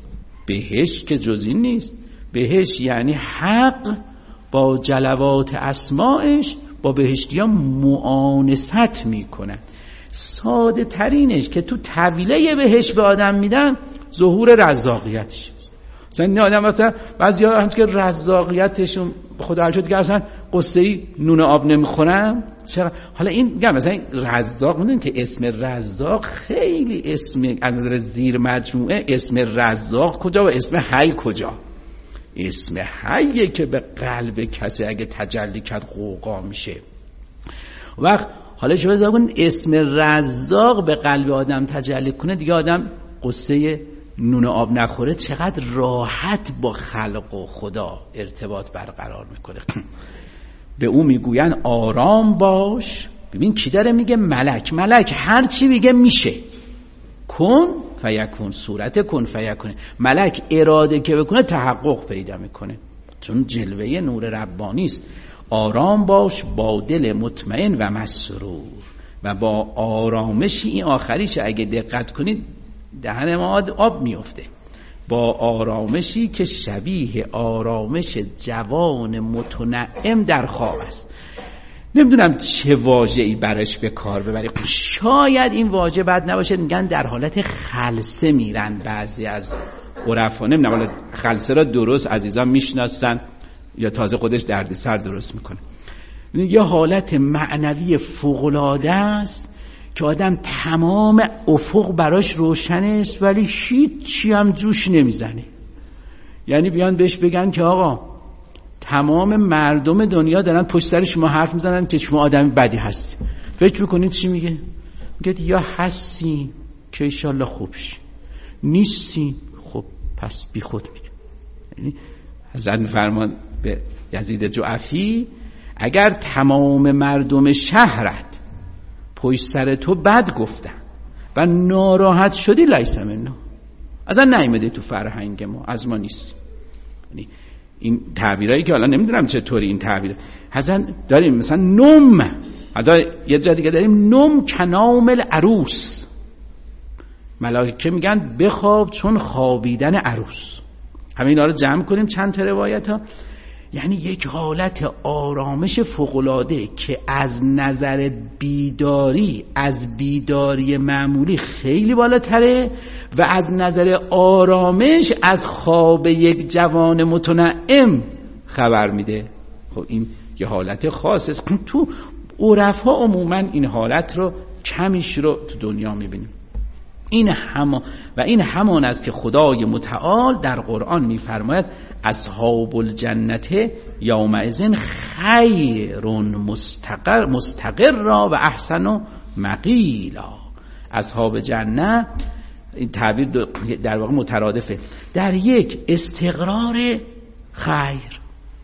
بهشت که جز این نیست. بهشت یعنی حق با جلوات اسماءش با بهشتی ها معانست میکنن. ساده ترینش که تو طویله بهشت به آدم میدن ظهور رزاقیتش. مثلا این آدم مثلا بعضی ها هم که رزاقیتشون خدا حال شد که اصلا قصه ای نون آب نمیخورن. حالا این میگم مثلا این رزاق، میدونید که اسم رزاق خیلی اسم از نظر زیر مجموعه، اسم رزاق کجا و اسم حی کجا؟ اسم حیه که به قلب کسی اگه تجلی کرد غوغا میشه. وقت حالا شما حساب کن اسم رزاق به قلب آدم تجلی کنه، دیگه آدم قصه نون و آب نخوره چقدر راحت با خلق و خدا ارتباط برقرار میکنه. به او میگوین آرام باش. ببین کی داره میگه؟ ملک. ملک هر چی میگه میشه. کن فیکون، صورت کن فیکون. ملک اراده که بکنه تحقق پیدا میکنه، چون جلوه نور ربانی است. آرام باش با دل مطمئن و مسرور. و با آرامشی، این آخریش اگه دقت کنید دهن ما آب میفته، با آرامشی که شبیه آرامش جوان متنعم در خواب است. نمیدونم چه واژه‌ای برش به کار ببری. شاید این واژه بد نباشه. میگن در حالت خلسه میرن بعضی از عرفا. نمیدونم حالا خلسه را درست عزیزان میشناسن یا تازه خودش دردسر درست میکنه. یه حالت معنوی فوق‌العاده است که آدم تمام افق براش روشن است ولی هیچی هم جوش نمیزنه. یعنی بیان بهش بگن که آقا تمام مردم دنیا دارن پشت سر شما حرف میزنن که شما آدمی بدی هستی. فکر میکنید چی میگه؟ میگه یا هستی که انشالله خوب شی، نیستی خب پس بی خود میگه. یعنی حضرت فرمان به یزید جعفی اگر تمام مردم شهرت پشت سر تو بد گفتن و ناراحت شدی لیس منا، اصلا نیامده تو فرهنگ ما، از ما نیست. یعنی این تعبیرایی که حالا نمیدونم چطوری این تعبیر حسن داریم، مثلا نوم، حالا یه جا دیگه داریم نوم کنام العروس، ملائکه میگن بخواب چون خوابیدن عروس. همه اینا رو جمع کنیم چند تا روایت ها، یعنی یک حالت آرامش فوق‌العاده که از نظر بیداری از بیداری معمولی خیلی بالاتره و از نظر آرامش از خواب یک جوان متنعم خبر میده. خب این یه حالت خاص است. تو عرفا عموما این حالت رو کمیش رو تو دنیا میبینیم. این همان و این همان است که خدای متعال در قرآن میفرماید اصحاب الجنت یومئذ خیر مستقر مستقرا و احسن مقیلا. اصحاب جنت، این تعبیر در واقع مترادفه، در یک استقرار خیر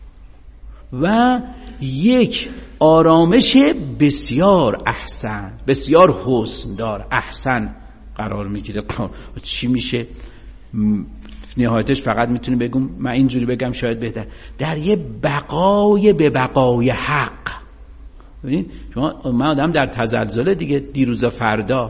و یک آرامش بسیار احسن، بسیار حسن دار، احسن قرار میگیره. چی میشه؟ نهایتش فقط میتونه بگم من اینجوری بگم شاید بهتر، در یه بقای به بقای حق. ببینید شما من آدم در تزلزل دیگه، دیروز فردا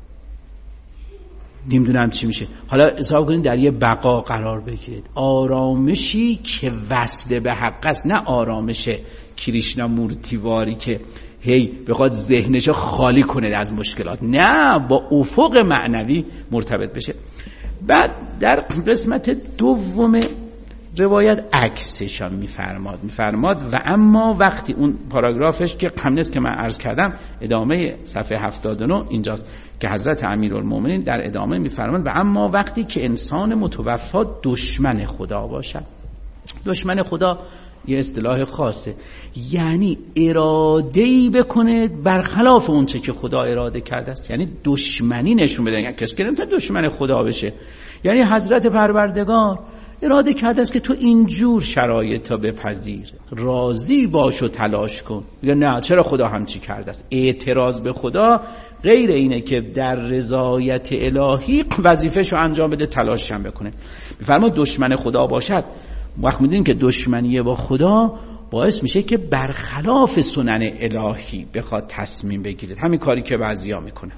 نمیدونم چی میشه، حالا حساب کنید در یه بقا قرار بگیرید، آرامشی که وصل به حق است، نه آرامش کریشنا مورتیواری که هی بخواد ذهنشو خالی کنه از مشکلات، نه، با افق معنوی مرتبط بشه. بعد در قسمت دوم روایت عکسشان میفرماد میفرماد و اما وقتی اون پاراگرافش که همینست که من عرض کردم ادامه صفحه هفتاد و نه اینجاست که حضرت امیرالمومنین در ادامه میفرماد و اما وقتی که انسان متوفا دشمن خدا باشد. دشمن خدا یه اصطلاح خاصه، یعنی اراده‌ای بکنه برخلاف اون چه که خدا اراده کرده است، یعنی دشمنی نشون بده. یعنی کسی که نمیتونه دشمن خدا بشه، یعنی حضرت پروردگار اراده کرده است که تو اینجور شرایط تا بپذیر، راضی باش و تلاش کن. میگه نه، چرا خدا همچی کرده است؟ اعتراض به خدا غیر اینه که در رضایت الهی وظیفه‌شو انجام بده، تلاش هم بکنه. میفرما دشمن خدا باشد. وقت میدونین که دشمنی با خدا باعث میشه که برخلاف سنن الهی بخواد تصمیم بگیرید. همین کاری که بعضیا میکنه.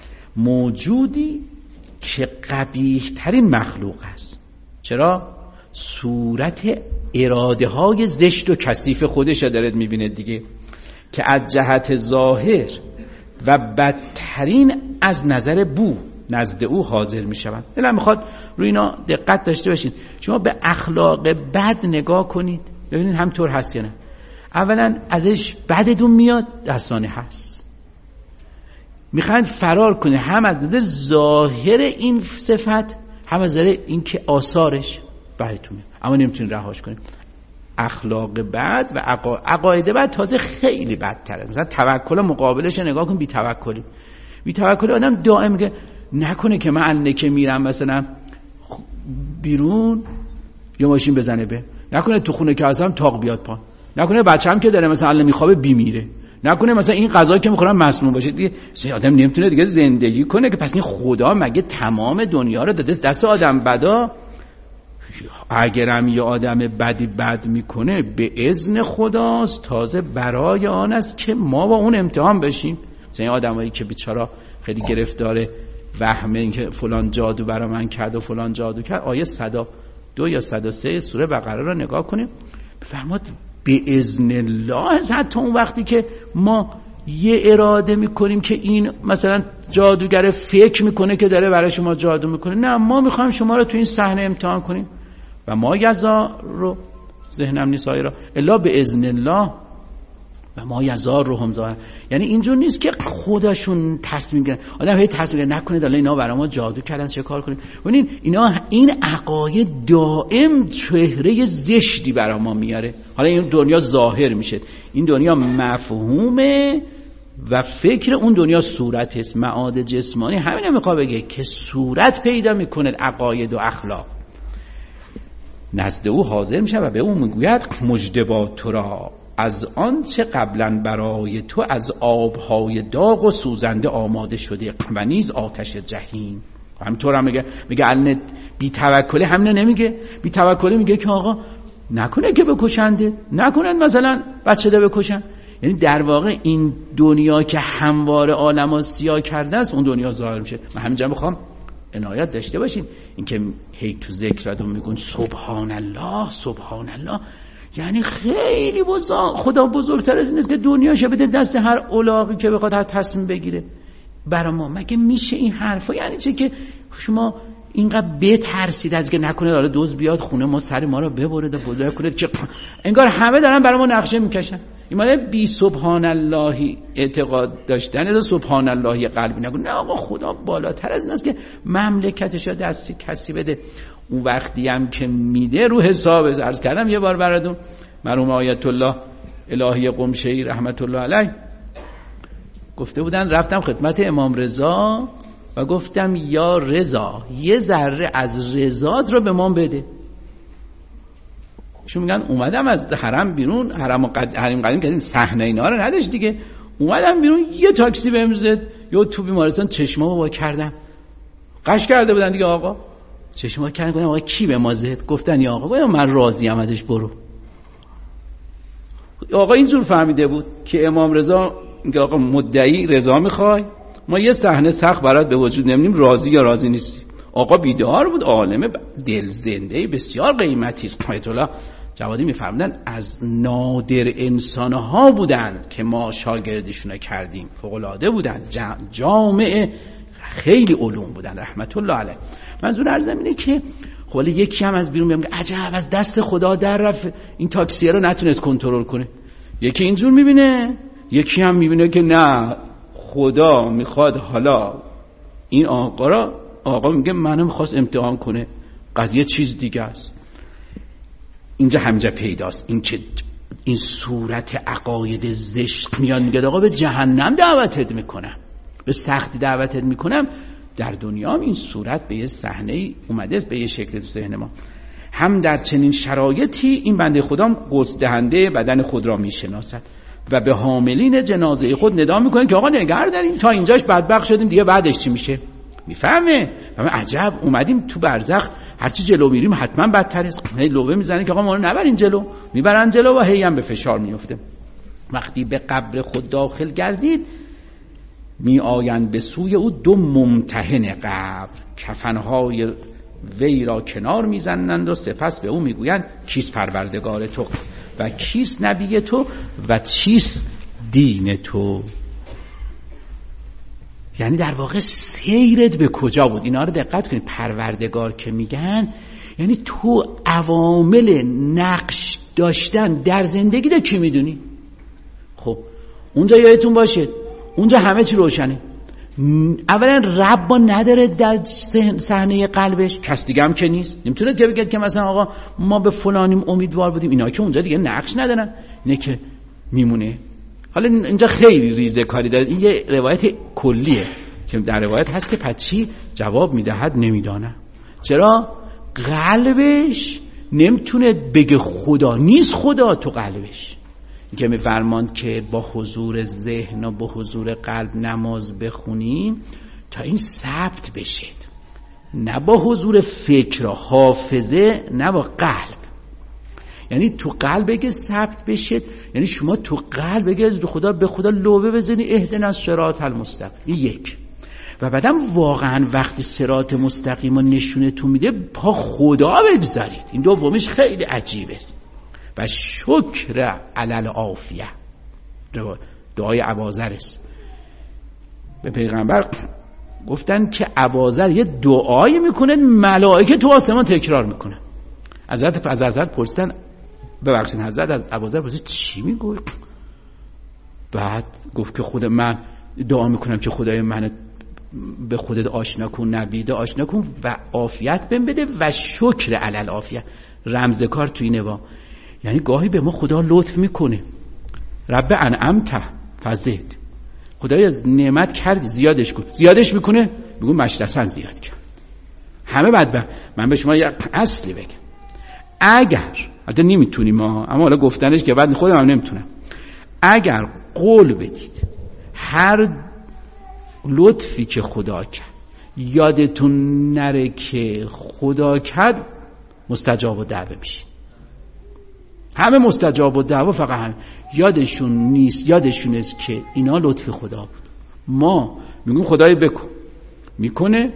موجودی که قبیح ترین مخلوق است. چرا؟ صورت اراده های زشت و کثیف خودش رو دارید میبینید دیگه، که از جهت ظاهر و بدترین از نظر بو نزد او حاضر میشوند. الا میخواد روی اینا دقت داشته باشید. شما به اخلاق بد نگاه کنید ببینید همطور هست یا نه. اولا ازش بدتون میاد، دستانه هست، میخواید فرار کنید هم از نظر ظاهر این صفت هم از نظر این که آثارش بدتون میاد، اما نمیتونید رهاش کنید. اخلاق بد و عقا... عقاید بد تازه خیلی بدتر است. مثلا توکل مقابلش نگاه کن، بی توکلی. بی توکلی آدم دائم میگه نکنه که من که میرم مثلا بیرون یا ماشین بزنه به، نکنه تو خونه که هستم تاق بیاد پا، نکنه بچه‌م که داره مثلا میخوابه بیمیره، نکنه مثلا این غذایی که میخورم مسموم باشه. دیگه آدم نمیتونه دیگه زندگی کنه که پس این خدا مگه تمام دنیا رو داده دست آدم بدا؟ اگرم یه آدم بدی بد میکنه به اذن خداست، تازه برای آن است که ما با اون امتحان بشیم. مثلا این آدمایی که بیچاره خیلی گرفتاره وهمه این که فلان جادو برای من کرد و فلان جادو کرد، آیه صد و دو یا صد و سه سوره بقره رو نگاه کنیم، بفرماد به اذن الله. حتی اون وقتی که ما یه اراده میکنیم که این مثلا جادوگر فکر میکنه که داره برای شما جادو میکنه، نه، ما میخوایم شما رو تو این صحنه امتحان کنیم و ما یزار رو ذهنم نیست را الا به اذن الله و ما یزار رو هم ظاهر. یعنی اینجور نیست که خودشون تصمیم گیرن، آدم هی تصمیم گیره نکنه دالا اینا برای ما جادو کردن چه کار کنیم. ببینید اینا این عقاید دائم چهره زشتی برای ما میاره. حالا این دنیا ظاهر میشه، این دنیا مفهومه و فکر اون دنیا صورت است. معاد جسمانی همین میخواد بگه که صورت پیدا میکنه عقاید و اخلاق، نزد او حاضر میشه و به او میگوید مجدبا تو را از آن چه قبلا برای تو از آبهای داغ و سوزنده آماده شده و نیز آتش جهنم. همینطور هم میگه میگه الان بی توکلی همینه نمیگه، بی توکلی میگه که آقا نکنه که بکشنده، نکنه مثلا بچه ده بکشن. یعنی در واقع این دنیا که همواره عالمو سیاه کرده است اون دنیا ظاهر میشه. من همینجا میخوام عنایت داشته باشین اینکه هی تو ذکرتون میگن سبحان الله سبحان الله، یعنی خیلی بزرگ، خدا بزرگتر از این است که دنیاشه بده دست هر الاغی که بخواد هر تصمیم بگیره برای ما. مگه میشه این حرفا؟ یعنی چه که شما اینقدر بترسید از که نکنه داره دوز بیاد خونه ما سر ما رو ببره و بلند کنه، که انگار همه دارن برای ما نقشه میکشن. این معنی بی سبحان اللهی اعتقاد داشتن از سبحان اللهی قلبی نکن. نه آقا خدا بالاتر از این است که مملکتش رو دستی کسی بده. اون وقتی هم که میده رو حساب عرض کردم یه بار براتون مرحوم آیت الله الهی قمشه‌ای رحمت الله علیه گفته بودن، رفتم خدمت امام رضا و گفتم یا رضا یه ذره از رضات رو به ما بده. چون میگن اومدم از حرم بیرون، حرم قد... حرم قدیم که این صحنه اینا رو نداشت دیگه، اومدم بیرون یه تاکسی بهم زد یا تو بیمارستان چشمامو وا کردم، قش کرده بودن دیگه آقا چشما کردن گفتن آقا کی به ما زد؟ گفتن یا آقا گفتم من راضی ام ازش، برو. آقا اینجور فهمیده بود که امام رضا میگه آقا مدعی رضا میخوای، ما یه صحنه سخت برات به وجود نمیدیم، راضی یا راضی نیستی. آقا بیدار بود، عالم دل زنده بسیار قیمتی است. آیت الله جوادی میفرمودن از نادر انسانها بودن که ما شاگردشون کردیم، فوق العاده بودن، جامعه خیلی علوم بودن رحمت الله علیه. منظور عرضم اینه که خب یکی هم از بیرون میگه عجب از دست خدا در رفت، این تاکسیه رو نتونست کنترل کنه. یکی اینجور میبینه، یکی هم میبینه که نه خدا میخواد حالا این آقا را، آقا میگه منو میخواست امتحان کنه، قضیه چیز دیگه است. اینجا همجا پیداست این که این صورت عقاید زشت میاد میگه آقا به جهنم دعوتت میکنم، به سختی دعوتت میکنم. در دنیا هم این صورت به یه صحنه اومده است، به یه شکل تو ذهن ما. هم در چنین شرایطی این بنده خدا قدس دهنده بدن خود را میشناسد و به حاملین جنازه خود ندا میکنه که آقا نگار داریم تا اینجاش بدبخت شدیم، دیگه بعدش چی میشه؟ میفهمه و عجب اومدیم تو برزخ، هرچی جلو میریم حتما بدتر است. هی لوبه میزنه که آقا ما رو نبرین جلو، میبرن جلو و هی هم به فشار میفته. وقتی به قبر خود داخل گردید می آیند به سوی او دو ممتحن قبر، کفنهای وی را کنار میزنند و سپس به او میگویند کیست پروردگار تو و کیست نبی تو و چیست دین تو. یعنی در واقع سیرت به کجا بود؟ اینا رو دقت کنید. پروردگار که میگن یعنی تو عوامل نقش داشتن در زندگی رو کی میدونی؟ خب اونجا یادتون باشه اونجا همه چی روشنه. اولا رب با نداره در صحنه قلبش، کس دیگه هم که نیست. نمیتونه که بگه که مثلا آقا ما به فلانیم امیدوار بودیم، اینا که اونجا دیگه نقش ندارن، اینه که میمونه. حالا اینجا خیلی ریزه کاری داره، این یه روایت کلیه که در روایت هست که پچی جواب میدهد نمیدانه. چرا؟ قلبش نمیتونه بگه خدا نیست، خدا تو قلبش. که میفرماند که با حضور ذهن و با حضور قلب نماز بخونیم تا این ثبت بشه، نه با حضور فکر و حافظه، نه با قلب. یعنی تو قلب بگه ثبت بشه، یعنی شما تو قلب بگه از خدا به خدا لوبه بزنی اهدنا الصراط المستقیم. این یک. و بعدم واقعا وقتی صراط مستقیم رو نشونه تو میده پا خدا بگذارید. این دومیش خیلی عجیبه است. و شکر علل عافیه، دعای ابازر است. به پیغمبر گفتن که ابازر یه دعایی میکنه ملائکه تو آسمان تکرار میکنه. حضرت از حضرت پرسیدن ببخشید حضرت از ابازر پرسید چی میگوی؟ بعد گفت که خود من دعا میکنم که خدای من به خودت آشنا کن، نبیده آشنا کن و عافیت بهم بده و شکر علل عافیه. رمزکار توی نوا، یعنی گاهی به ما خدا لطف میکنه. رب انعمت فزد، خدای از نعمت کردی زیادش کن، زیادش میکنه میگو مشرسن زیاد کرد. همه بدبخت. من به شما یک اصلی بگم، اگر حتی نمیتونیم ما، اما حالا گفتنش که بعد خودم هم نمیتونم، اگر قول بدید هر لطفی که خدا کرد یادتون نره که خدا کرد، مستجاب الدعوه میشید. همه مستجاب الدعوه، فقط هم یادشون نیست، یادشون است که اینا لطف خدا بود. ما میگیم خدای بکن، میکنه.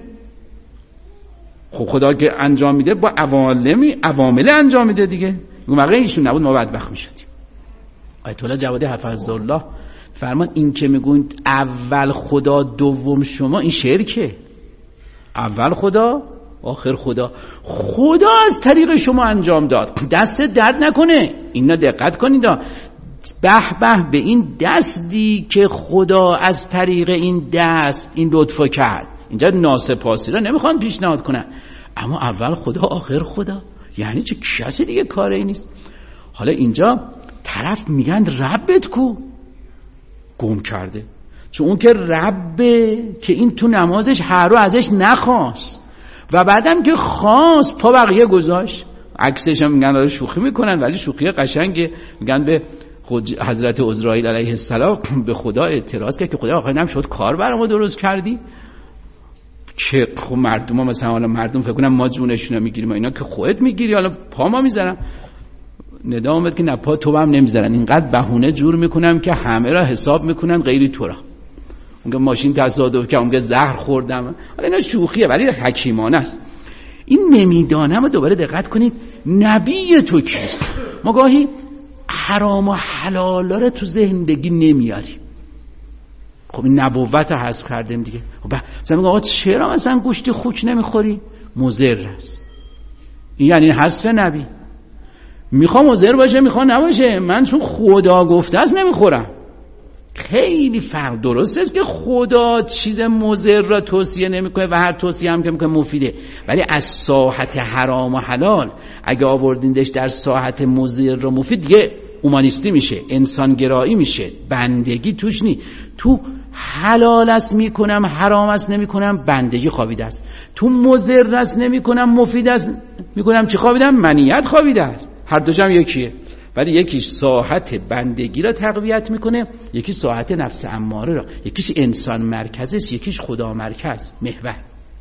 خب خدا که انجام میده با عواملی عوامل انجام میده دیگه. اون واقعا ایشون نبود ما بدبخت میشدیم. آیت الله جوادی حفظه الله فرمان این که میگن اول خدا دوم شما، این شرکه. اول خدا آخر خدا. خدا از طریق شما انجام داد، دست درد نکنه. اینا دقت کنید، به به به این دستی که خدا از طریق این دست این لطفو کرد. اینجا ناسپاسی را نمیخوام پیشنهاد کنم، اما اول خدا آخر خدا. یعنی چه کسی دیگه کاری نیست. حالا اینجا طرف میگن ربت کو گم کرده، چون اون که ربه که این تو نمازش هر رو ازش نخواست و بعدم که خواست پا بقیه گذاشت. عکسش هم میگن داره شوخی میکنن، ولی شوخی قشنگه. میگن به خود حضرت عزرائیل علیه السلام به خدا اعتراض کرد که خدا آخر نم شد کار برامو درست کردی. که خب مردم ها مثلا حالا مردم فکر کنن ما جونشون رو میگیریم، اینا که خودت میگیری، حالا پا ما میذارن. ندا اومد که نه پا تو هم نمیذارن، اینقدر بهونه جور میکنم که همه را حساب میکنن غیری تو را. اونگه ماشین تصادف که اونگه زهر خوردم، حالا اینا شوخیه ولی حکیمانه است. این نمیدانم و دوباره دقت کنید نبی تو کیست. ما گاهی حرام و حلال رو تو زندگی نمیاریم. خب این نبوت رو حذف کردیم دیگه. خب مثلا میگه آقا چرا مثلا گوشت خوک نمیخوری؟ مضر است. این یعنی حذف نبی. میخوام مضر باشه میخوام نباشه، من چون خدا گفته است نمیخورم. خیلی فرق. درست است که خدا چیز مضر را توصیه نمیکنه و هر توصیه هم که میکنه مفیده، ولی از ساحت حرام و حلال اگه آوردیندش در ساحت مضر و مفید دیگه اومانیستی میشه، انسانگرایی میشه، بندگی توش نی. تو حلال است میکنم حرام است نمیکنم، بندگی خوابیده است. تو مضر است نمیکنم مفید است میکنم، چی خوابیدم؟ منیت خوابیده است. هر دوشم یکیه، ولی یکیش ساحت بندگی را تقویت میکنه، یکی ساحت نفس اماره را، یکیش انسان مرکزش، یکیش خدا مرکز محور.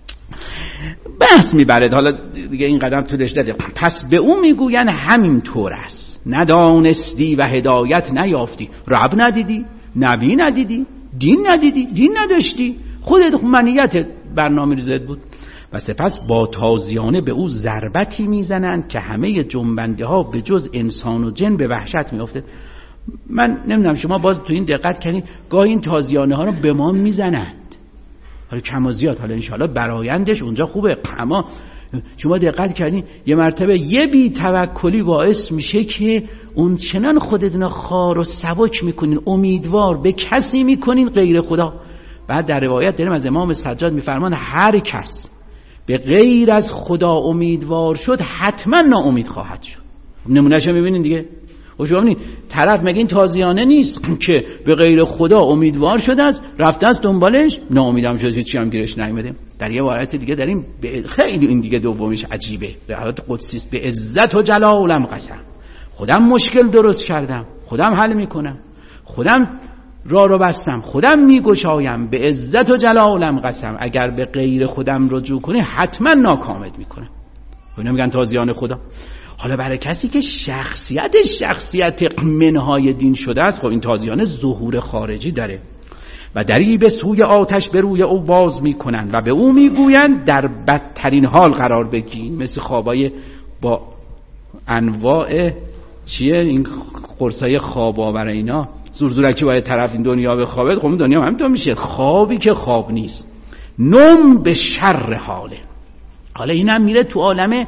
بحث میبرد حالا دیگه این قدم طولش داده. پس به اون میگوین همین طور است، ندانستی و هدایت نیافتی. رب ندیدی، نبی ندیدی، دین ندیدی، دین نداشتی، خودت منیت برنامه ریزت بود. و سپس با تازیانه به او ضربتی میزنند که همه جنبنده ها به جز انسان و جن به وحشت میافته. من نمیدونم شما باز تو این دقت کنید، گاهی این تازیانه ها رو به ما میزنند، حالا کم و زیاد، حالا انشاءالله برایندش اونجا خوبه، اما شما دقت کردین یه مرتبه یه بی توکلی باعث میشه که اون چنان خودتون خار و سبک میکنین، امیدوار به کسی میکنین غیر خدا. بعد در روایت داریم از امام سجاد میفرمان هر کس به غیر از خدا امیدوار شد حتما ناامید خواهد شد. نمونهشو میبینین دیگه. و شما ببینید طرف مگه این تازیانه نیست که به غیر خدا امیدوار شده است، رفته است دنبالش، ناامیدم شده، چی هم گیرش نیومده. در یه عبارت دیگه داریم خیلی این دیگه دومیش عجیبه، روایت قدسی است، به عزت و جلالم قسم، خودم مشکل درست کردم، خودم حل میکنم، خودم راه رو بستم، خودم میگشایم، به عزت و جلالم قسم، اگر به غیر خودم رجوع کنی حتما ناکامت میکنم. اینا میگن تازیانه خدا. حالا برای کسی که شخصیتش شخصیت منهای دین شده است، خب این تازیانه ظهور خارجی داره و دری به سوی آتش به روی او باز میکنن و به او میگویند در بدترین حال قرار بگیر. مثل خوابای با انواع چیه این قرصای خواب آور اینا، زورزورکی باید طرف این دنیا بخوابه، خب این دنیا هم همینطور میشه، خوابی که خواب نیست. نم به شر حاله. حالا اینم میره تو عالم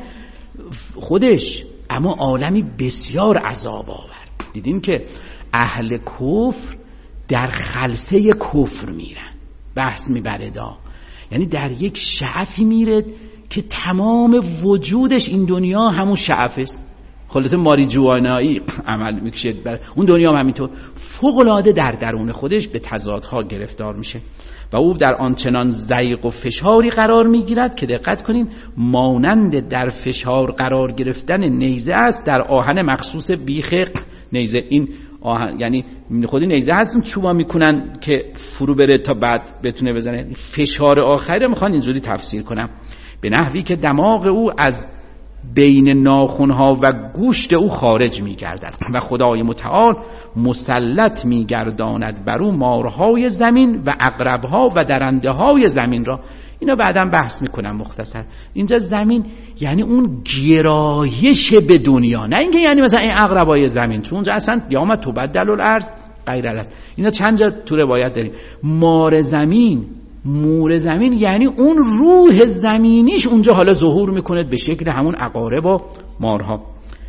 خودش، اما عالمی بسیار عذاب آور. دیدین که اهل کفر در خلسه کفر میرن، بحث میبره دا، یعنی در یک شعفی میره که تمام وجودش این دنیا همون شعف است. خلاصه ماری جوانایی عمل میکشه، اون دنیا هم همینطور فوق العاده در درون خودش به تضادها گرفتار میشه و او در آنچنان ضیق و فشاری قرار میگیرد که دقت کنین مانند در فشار قرار گرفتن نیزه است در آهن مخصوص بیخ نیزه. این آهن یعنی خودی نیزه هستون چوبا میکنن که فرو بره تا بعد بتونه بزنه. فشار آخری رو میخوان اینجوری تفسیر کنم، به نحوی که دماغ او از بین ناخنها و گوشت او خارج میگردد و خدای متعال مسلط میگرداند بر او مارهای زمین و عقربها و درنده های زمین را. اینا بعداً بحث میکنم مختصر. اینجا زمین یعنی اون گرایش به دنیا، نه اینکه یعنی مثلا این عقربای زمین، چون اونجا اصلا قیامت تبدل الارض غیر الارض. اینا چند جا تو روایت داریم. مار زمین، مور زمین یعنی اون روح زمینیش اونجا حالا ظهور میکنه به شکل همون عقارب و مارها.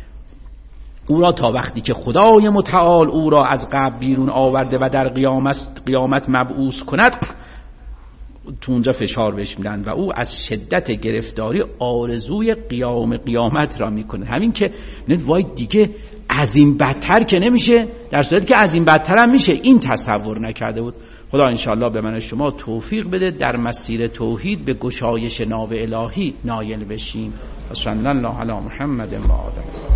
او را تا وقتی که خدای متعال او را از قبر بیرون آورده و در قیامت قیامت مبعوث کند، تو اونجا فشار بهش میدن و او از شدت گرفتاری آرزوی قیام قیامت را میکنه. همین که نید وای دیگه از این بدتر که نمیشه، در صورتی که از این بدتر هم میشه، این تصور نکرده بود. خدا انشاءالله به من شما توفیق بده در مسیر توحید به گشایش ناو الهی نایل بشیم. صلی الله علی محمد و آله.